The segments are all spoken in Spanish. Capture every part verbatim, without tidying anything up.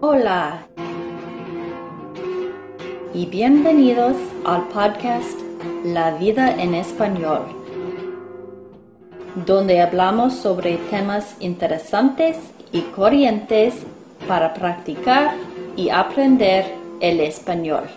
Hola y bienvenidos al podcast La Vida en Español, donde hablamos sobre temas interesantes y corrientes para practicar y aprender el español.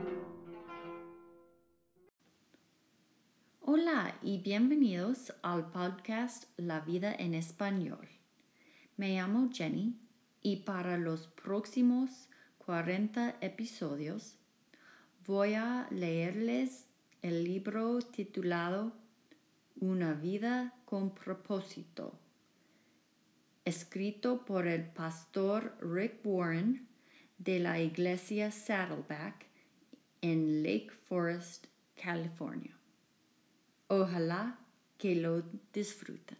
Hola y bienvenidos al podcast La Vida en Español. Me llamo Jenny y para los próximos cuarenta episodios voy a leerles el libro titulado Una vida con propósito, escrito por el pastor Rick Warren de la iglesia Saddleback en Lake Forest, California. Ojalá que lo disfruten.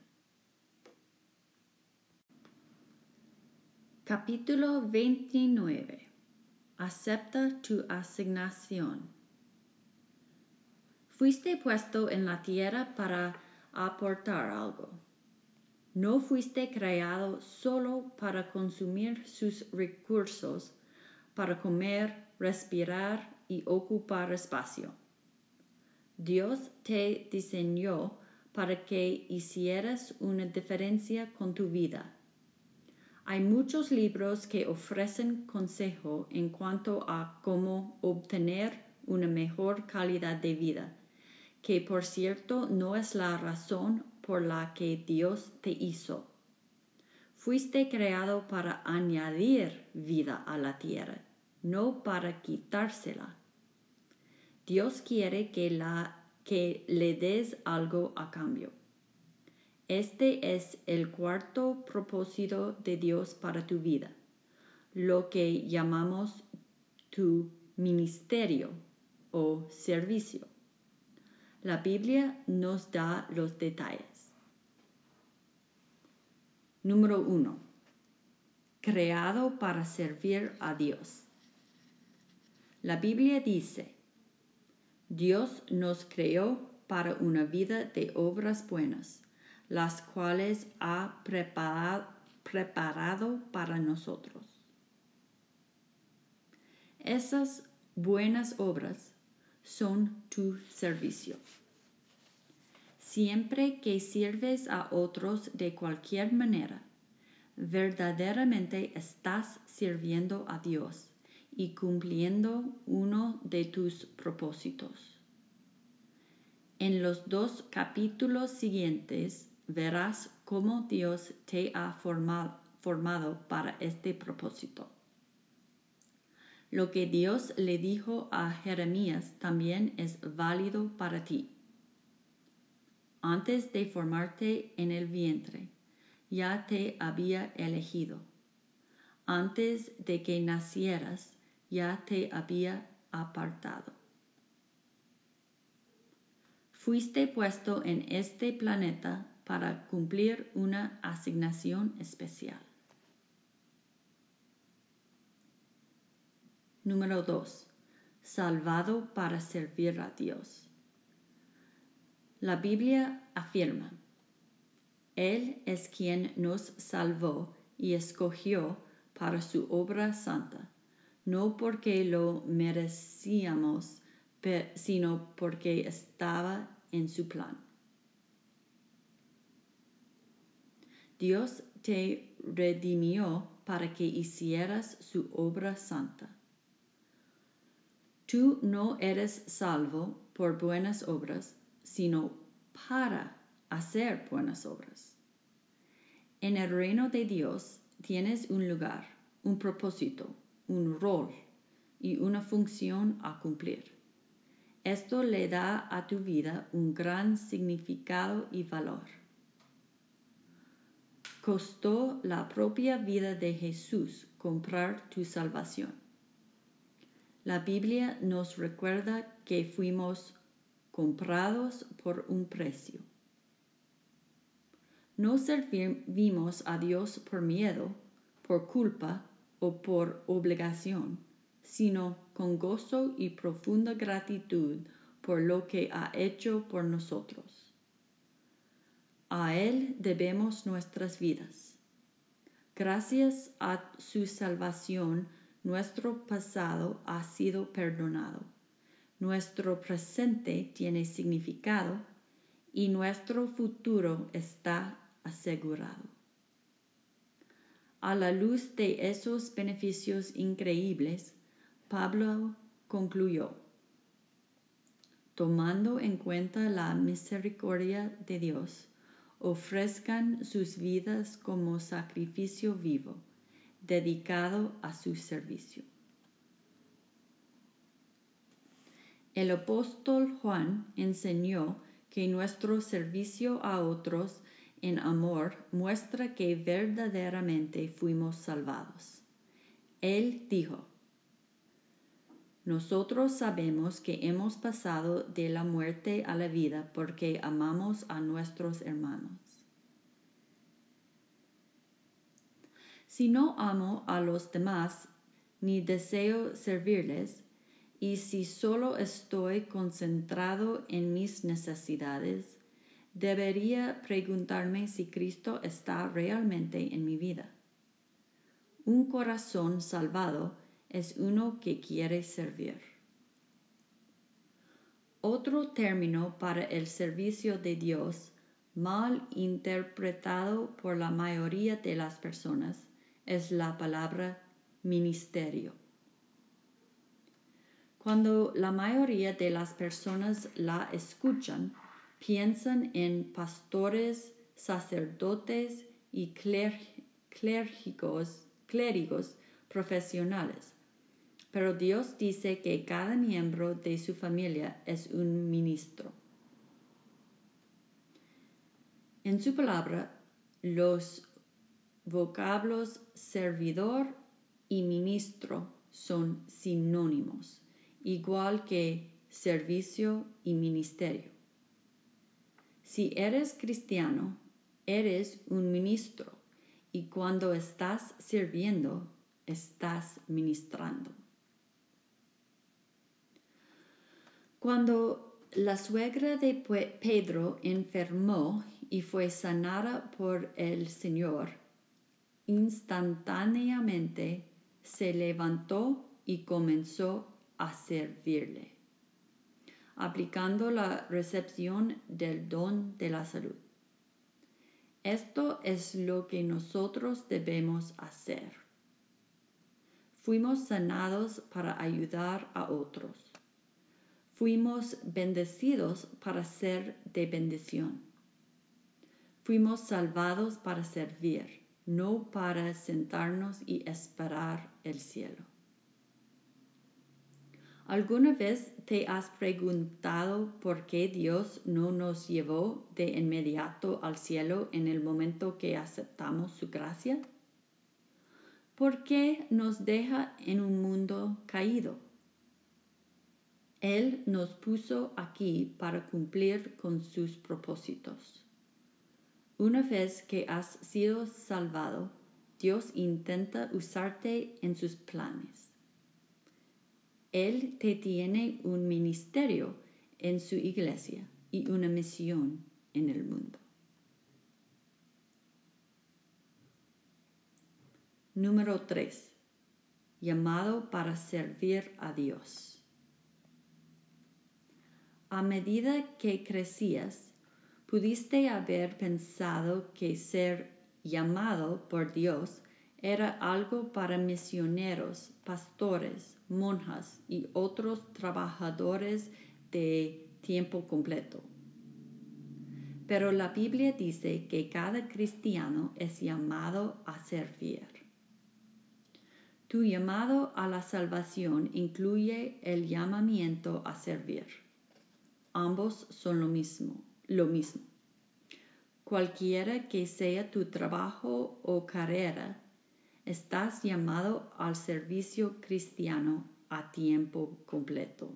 Capítulo veintinueve. Acepta tu asignación. Fuiste puesto en la tierra para aportar algo. No fuiste creado solo para consumir sus recursos, para comer, respirar y ocupar espacio. Dios te diseñó para que hicieras una diferencia con tu vida. Hay muchos libros que ofrecen consejo en cuanto a cómo obtener una mejor calidad de vida, que por cierto no es la razón por la que Dios te hizo. Fuiste creado para añadir vida a la tierra, no para quitársela. Dios quiere que, la, que le des algo a cambio. Este es el cuarto propósito de Dios para tu vida, lo que llamamos tu ministerio o servicio. La Biblia nos da los detalles. Número uno. Creado para servir a Dios. La Biblia dice, Dios nos creó para una vida de obras buenas, las cuales ha preparado, preparado para nosotros. Esas buenas obras son tu servicio. Siempre que sirves a otros de cualquier manera, verdaderamente estás sirviendo a Dios y cumpliendo uno de tus propósitos. En los dos capítulos siguientes verás cómo Dios te ha formado, formado para este propósito. Lo que Dios le dijo a Jeremías también es válido para ti. Antes de formarte en el vientre, ya te había elegido. Antes de que nacieras, ya te había apartado. Fuiste puesto en este planeta para cumplir una asignación especial. Número dos. Salvado para servir a Dios. La Biblia afirma, Él es quien nos salvó y escogió para su obra santa, no porque lo merecíamos, sino porque estaba en su plan. Dios te redimió para que hicieras su obra santa. Tú no eres salvo por buenas obras, sino para hacer buenas obras. En el reino de Dios tienes un lugar, un propósito, un rol y una función a cumplir. Esto le da a tu vida un gran significado y valor. Costó la propia vida de Jesús comprar tu salvación. La Biblia nos recuerda que fuimos comprados por un precio. No servimos a Dios por miedo, por culpa o por obligación, sino con gozo y profunda gratitud por lo que ha hecho por nosotros. A Él debemos nuestras vidas. Gracias a su salvación, nuestro pasado ha sido perdonado, nuestro presente tiene significado y nuestro futuro está asegurado. A la luz de esos beneficios increíbles, Pablo concluyó: tomando en cuenta la misericordia de Dios, ofrezcan sus vidas como sacrificio vivo, dedicado a su servicio. El apóstol Juan enseñó que nuestro servicio a otros en amor muestra que verdaderamente fuimos salvados. Él dijo: nosotros sabemos que hemos pasado de la muerte a la vida porque amamos a nuestros hermanos. Si no amo a los demás ni deseo servirles, y si solo estoy concentrado en mis necesidades, debería preguntarme si Cristo está realmente en mi vida. Un corazón salvado es uno que quiere servir. Otro término para el servicio de Dios, mal interpretado por la mayoría de las personas, es la palabra ministerio. Cuando la mayoría de las personas la escuchan, piensan en pastores, sacerdotes y clérigos, clérigos profesionales. Pero Dios dice que cada miembro de su familia es un ministro. En su palabra, los vocablos servidor y ministro son sinónimos, igual que servicio y ministerio. Si eres cristiano, eres un ministro, y cuando estás sirviendo, estás ministrando. Cuando la suegra de Pedro enfermó y fue sanada por el Señor, instantáneamente se levantó y comenzó a servirle, aplicando la recepción del don de la salud. Esto es lo que nosotros debemos hacer. Fuimos sanados para ayudar a otros. Fuimos bendecidos para ser de bendición. Fuimos salvados para servir, no para sentarnos y esperar el cielo. ¿Alguna vez te has preguntado por qué Dios no nos llevó de inmediato al cielo en el momento que aceptamos su gracia? ¿Por qué nos deja en un mundo caído? Él nos puso aquí para cumplir con sus propósitos. Una vez que has sido salvado, Dios intenta usarte en sus planes. Él te tiene un ministerio en su iglesia y una misión en el mundo. Número tres. Llamado para servir a Dios. A medida que crecías, pudiste haber pensado que ser llamado por Dios era algo para misioneros, pastores, monjas y otros trabajadores de tiempo completo. Pero la Biblia dice que cada cristiano es llamado a servir. Tu llamado a la salvación incluye el llamamiento a servir. Ambos son lo mismo, lo mismo. Cualquiera que sea tu trabajo o carrera, estás llamado al servicio cristiano a tiempo completo.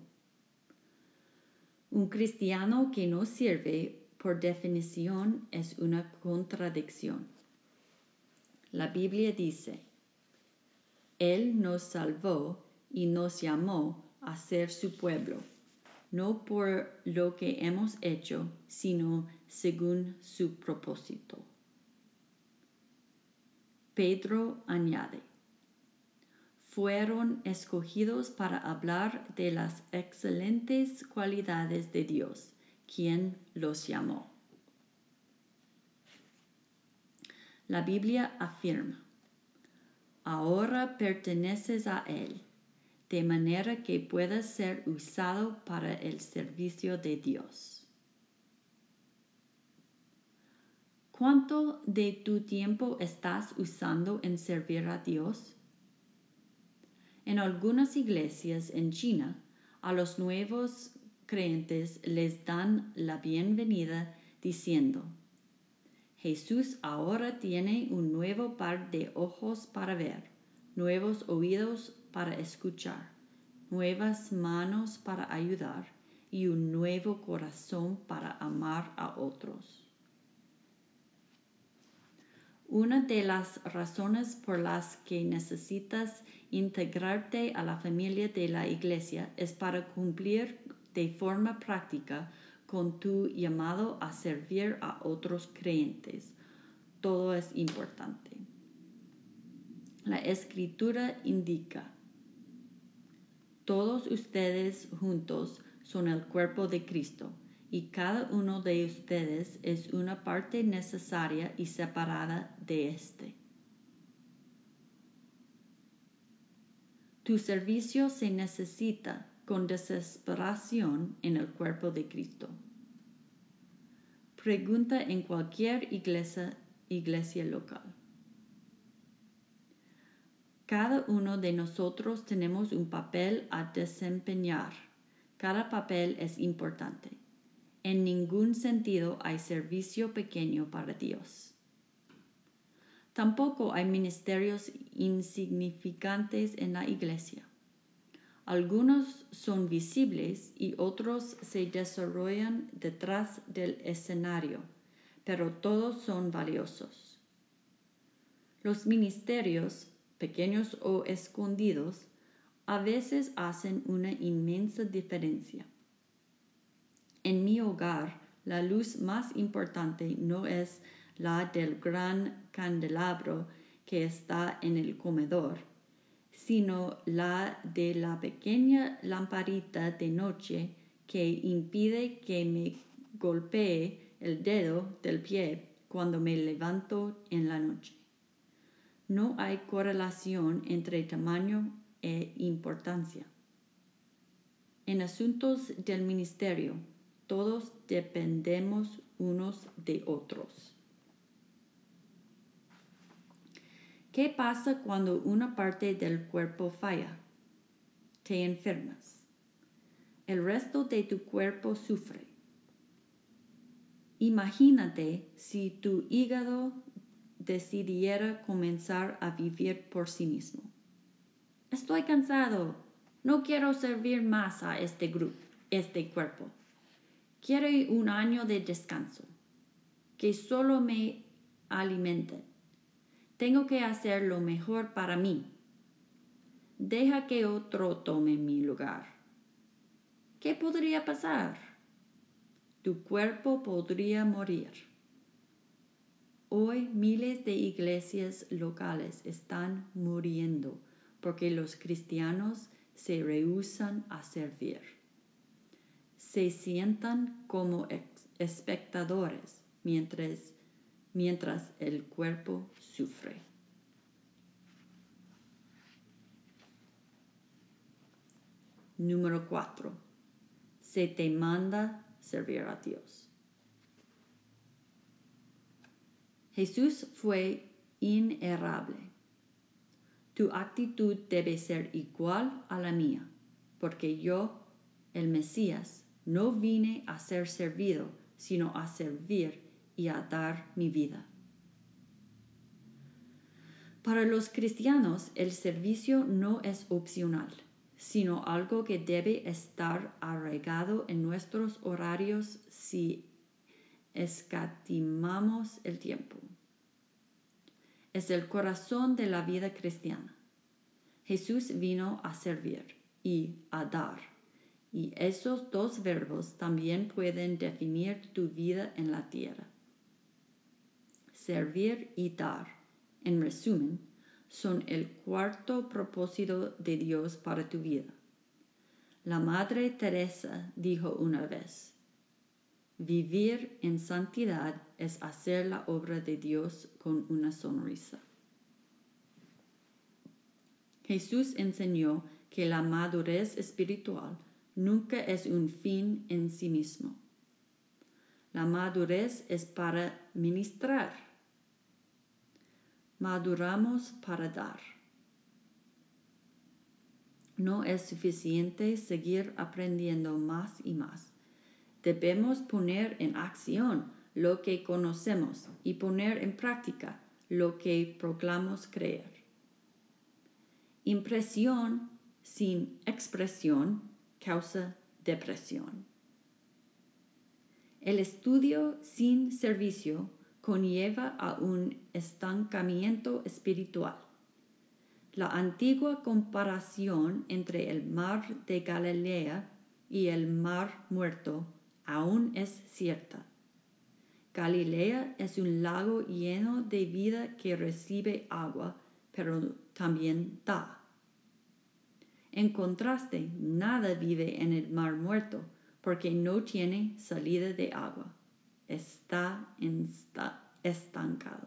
Un cristiano que no sirve, por definición, es una contradicción. La Biblia dice: Él nos salvó y nos llamó a ser su pueblo, no por lo que hemos hecho, sino según su propósito. Pedro añade: fueron escogidos para hablar de las excelentes cualidades de Dios, quien los llamó. La Biblia afirma: ahora perteneces a Él, de manera que puedas ser usado para el servicio de Dios. ¿Cuánto de tu tiempo estás usando en servir a Dios? En algunas iglesias en China, a los nuevos creyentes les dan la bienvenida diciendo: Jesús ahora tiene un nuevo par de ojos para ver, nuevos oídos para escuchar, nuevas manos para ayudar y un nuevo corazón para amar a otros. Una de las razones por las que necesitas integrarte a la familia de la iglesia es para cumplir de forma práctica con tu llamado a servir a otros creyentes. Todo es importante. La Escritura indica: todos ustedes juntos son el cuerpo de Cristo, y cada uno de ustedes es una parte necesaria y separada de éste. Tu servicio se necesita con desesperación en el cuerpo de Cristo. Pregunta en cualquier iglesia, iglesia local. Cada uno de nosotros tenemos un papel a desempeñar. Cada papel es importante. En ningún sentido hay servicio pequeño para Dios. Tampoco hay ministerios insignificantes en la iglesia. Algunos son visibles y otros se desarrollan detrás del escenario, pero todos son valiosos. Los ministerios, pequeños o escondidos, a veces hacen una inmensa diferencia. En mi hogar, la luz más importante no es la del gran candelabro que está en el comedor, sino la de la pequeña lamparita de noche que impide que me golpee el dedo del pie cuando me levanto en la noche. No hay correlación entre tamaño e importancia. En asuntos del ministerio, todos dependemos unos de otros. ¿Qué pasa cuando una parte del cuerpo falla? Te enfermas. El resto de tu cuerpo sufre. Imagínate si tu hígado decidiera comenzar a vivir por sí mismo. Estoy cansado. No quiero servir más a este grupo, este cuerpo. Quiero un año de descanso, que solo me alimenten. Tengo que hacer lo mejor para mí. Deja que otro tome mi lugar. ¿Qué podría pasar? Tu cuerpo podría morir. Hoy miles de iglesias locales están muriendo porque los cristianos se rehúsan a servir. Se sientan como espectadores mientras, mientras el cuerpo sufre. Número cuatro. Se te manda servir a Dios. Jesús fue inerrable. Tu actitud debe ser igual a la mía, porque yo, el Mesías, no vine a ser servido, sino a servir y a dar mi vida. Para los cristianos, el servicio no es opcional, sino algo que debe estar arraigado en nuestros horarios si escatimamos el tiempo. Es el corazón de la vida cristiana. Jesús vino a servir y a dar. Y esos dos verbos también pueden definir tu vida en la tierra. Servir y dar en resumen, son el cuarto propósito de Dios para tu vida. La Madre Teresa dijo una vez: vivir en santidad es hacer la obra de Dios con una sonrisa. Jesús enseñó que la madurez espiritual nunca es un fin en sí mismo. La madurez es para ministrar. Maduramos para dar. No es suficiente seguir aprendiendo más y más. Debemos poner en acción lo que conocemos y poner en práctica lo que proclamamos creer. Impresión sin expresión causa depresión. El estudio sin servicio conlleva a un estancamiento espiritual. La antigua comparación entre el mar de Galilea y el mar muerto aún es cierta. Galilea es un lago lleno de vida que recibe agua, pero también da. En contraste, nada vive en el mar muerto, porque no tiene salida de agua. Está estancado.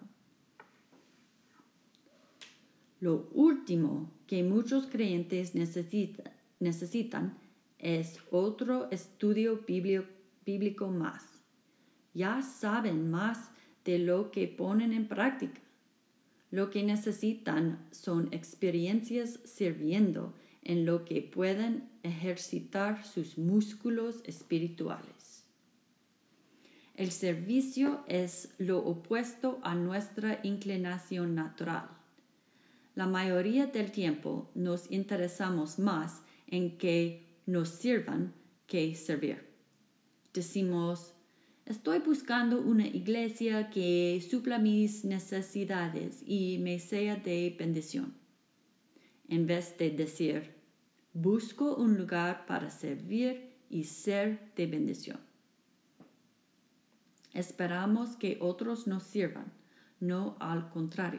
Lo último que muchos creyentes necesita, necesitan es otro estudio bíblico, bíblico más. Ya saben más de lo que ponen en práctica. Lo que necesitan son experiencias sirviendo en lo que pueden ejercitar sus músculos espirituales. El servicio es lo opuesto a nuestra inclinación natural. La mayoría del tiempo nos interesamos más en que nos sirvan que servir. Decimos: estoy buscando una iglesia que supla mis necesidades y me sea de bendición. En vez de decir: busco un lugar para servir y ser de bendición. Esperamos que otros nos sirvan, no al contrario.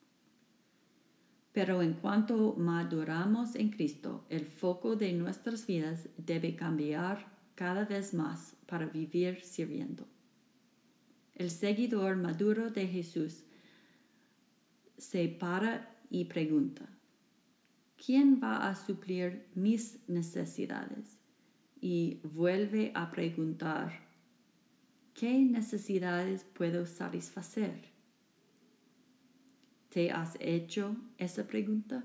Pero en cuanto maduramos en Cristo, el foco de nuestras vidas debe cambiar cada vez más para vivir sirviendo. El seguidor maduro de Jesús se para y pregunta: ¿quién va a suplir mis necesidades? Y vuelve a preguntar: ¿qué necesidades puedo satisfacer? ¿Te has hecho esa pregunta?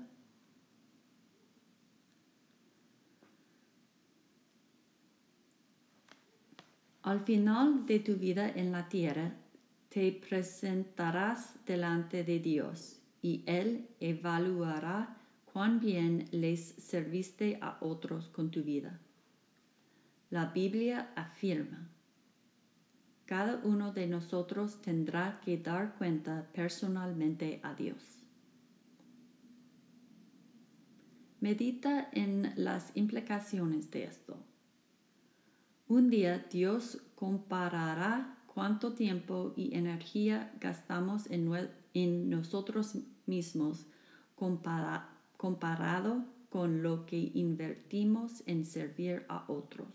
Al final de tu vida en la tierra, te presentarás delante de Dios y Él evaluará cuán bien les serviste a otros con tu vida. La Biblia afirma: cada uno de nosotros tendrá que dar cuenta personalmente a Dios. Medita en las implicaciones de esto. Un día Dios comparará cuánto tiempo y energía gastamos en, en nosotros mismos compara, comparado con lo que invertimos en servir a otros.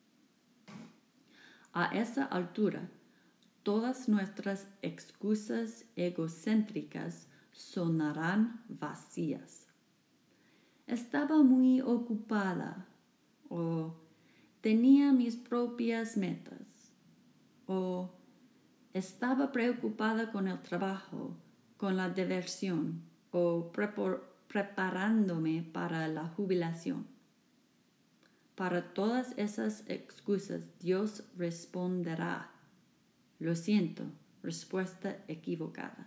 A esa altura, todas nuestras excusas egocéntricas sonarán vacías. Estaba muy ocupada, o tenía mis propias metas, o estaba preocupada con el trabajo, con la diversión, o preparándome para la jubilación. Para todas esas excusas, Dios responderá: lo siento, respuesta equivocada.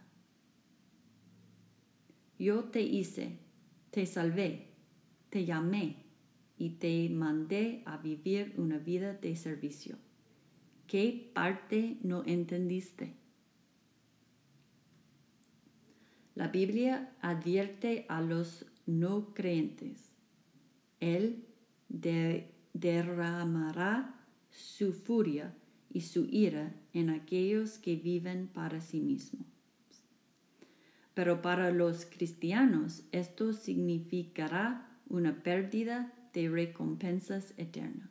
Yo te hice, te salvé, te llamé y te mandé a vivir una vida de servicio. ¿Qué parte no entendiste? La Biblia advierte a los no creyentes: Él de, derramará su furia y su ira en aquellos que viven para sí mismos. pero para los cristianos esto significará una pérdida de recompensas eternas.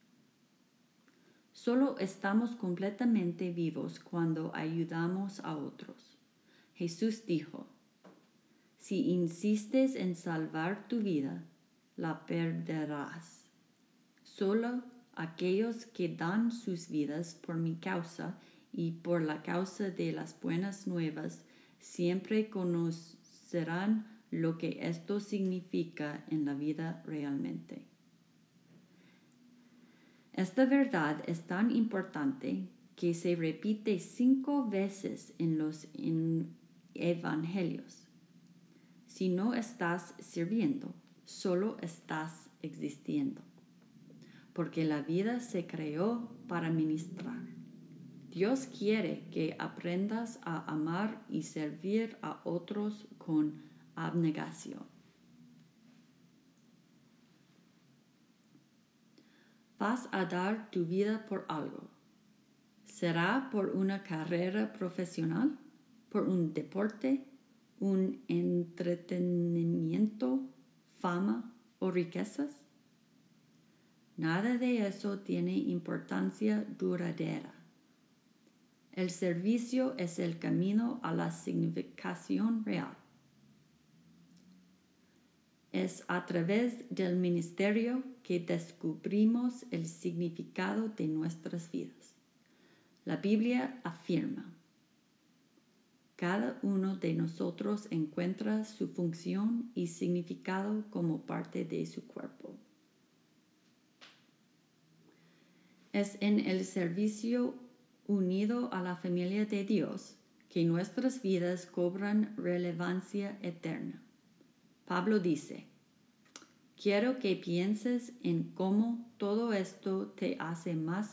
Solo estamos completamente vivos cuando ayudamos a otros. Jesús dijo, si insistes en salvar tu vida, la perderás. Solo aquellos que dan sus vidas por mi causa y por la causa de las buenas nuevas siempre conocerán lo que esto significa en la vida realmente. Esta verdad es tan importante que se repite cinco veces en los en evangelios. Si no estás sirviendo, solo estás existiendo. Porque la vida se creó para ministrar. Dios quiere que aprendas a amar y servir a otros con abnegación. Vas a dar tu vida por algo. ¿Será por una carrera profesional? ¿Por un deporte? ¿Un entretenimiento? ¿Fama o riquezas? Nada de eso tiene importancia duradera. El servicio es el camino a la significación real. Es a través del ministerio que descubrimos el significado de nuestras vidas. La Biblia afirma, cada uno de nosotros encuentra su función y significado como parte de su cuerpo. Es en el servicio unido a la familia de Dios que nuestras vidas cobran relevancia eterna. Pablo dice, quiero que pienses en cómo todo esto te hace más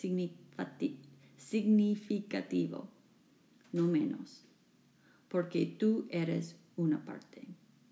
significativo, no menos, porque tú eres una parte.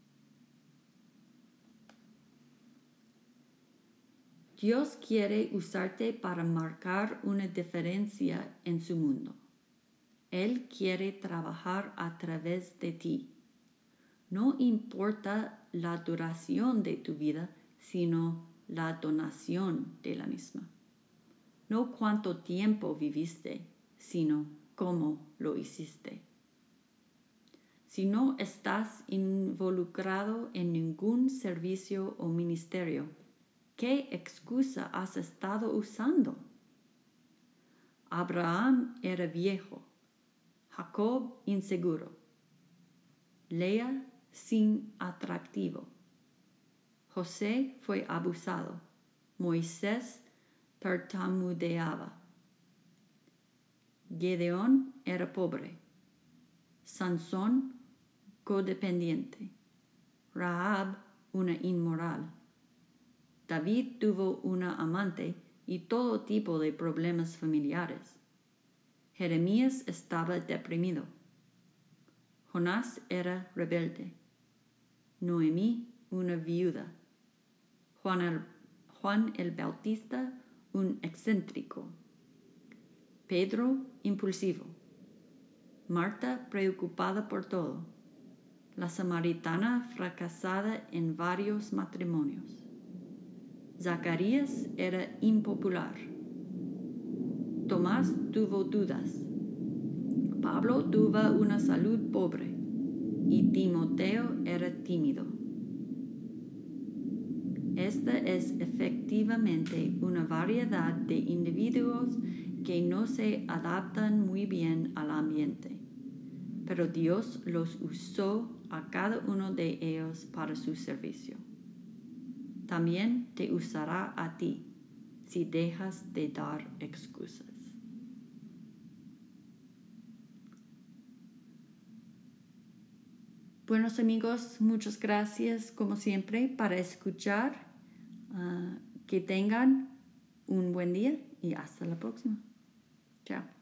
Dios quiere usarte para marcar una diferencia en su mundo. Él quiere trabajar a través de ti. No importa la duración de tu vida, sino la donación de la misma. No cuánto tiempo viviste, sino cómo lo hiciste. Si no estás involucrado en ningún servicio o ministerio, ¿qué excusa has estado usando? Abraham era viejo, Jacob inseguro, Lea sin atractivo, José fue abusado, Moisés tartamudeaba, Gedeón era pobre, Sansón codependiente, Rahab una inmoral, David tuvo una amante y todo tipo de problemas familiares. Jeremías estaba deprimido. Jonás era rebelde. Noemí una viuda. Juan el, Juan el Bautista un excéntrico. Pedro impulsivo. Marta preocupada por todo. La samaritana fracasada en varios matrimonios. Zacarías era impopular. Tomás tuvo dudas. Pablo tuvo una salud pobre y Timoteo era tímido. Esta es efectivamente una variedad de individuos que no se adaptan muy bien al ambiente, pero Dios los usó a cada uno de ellos para su servicio. También te usará a ti si dejas de dar excusas. Buenos amigos, muchas gracias como siempre para escuchar. Uh, que tengan un buen día y hasta la próxima. Chao.